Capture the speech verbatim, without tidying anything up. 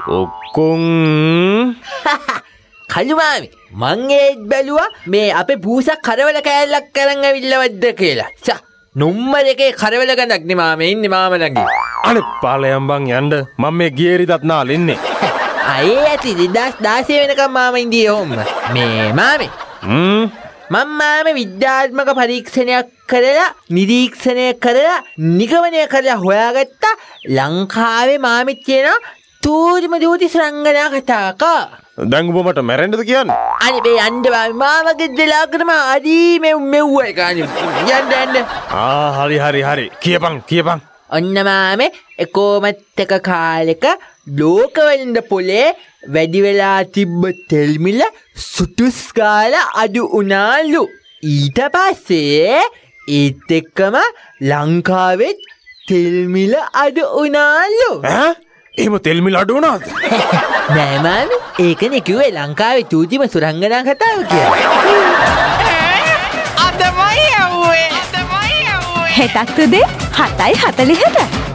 ඔක්කොං කළු මාමි මං ඒත් බැලුවා මේ අපේ පූසා කරවල කෑල්ලක් කරන් ඇවිල්ලවද්ද කියලා. සා නුම්මර එකේ කරවල ගඳක් නේ මාමේ ඉන්නේ මාම ළඟ. අනේ පාලයන් බං යන්න මම මේ ගියේරිදත් නාල ඉන්නේ. අයේ ඇති දෙදාස් දාසය වෙනකම් මාම ඉඳී ඔහොම. මේ මාමේ හ්ම් මම මාමේ විද්‍යාත්මක පරීක්ෂණයක් කරලා නිරීක්ෂණය කරලා නිගමනය කරලා හොයාගත්ත ලංකාවේ මාමෙත් කියන තූරිම දූති සරංගනා කතාවක. දැන් ඔබ මට මැරෙන්නද කියන්නේ? අනේ මේ යන්න බෑ මාමගේ දලාකටම අදී මෙව් මෙව්ව එක අනේ යන්න යන්න. ආ හරි හරි හරි කියපන් කියපන්. ඔන්න මාමේ එකොමත් එක කාලෙක ලෝකවලින්ද පොලේ වැඩි වෙලා තිබ්බ තෙල් මිල සුටුස් ගාලා අඩු උනාලු. ඊට පස්සේ ඒත් එක්කම ලංකාවෙත් තෙල් මිල අඩු උනාලු. ඈ එහෙම තෙල් මිල අඩු වුණාද? නෑ මාමේ ඒකනේ කිව්වේ ලංකාවේ චූටිම සුරංගනා කතාව කියලා. අදමයි යව්වේ අදමයි යව්වේ හෙටක් උදේ හතයි හතළිහට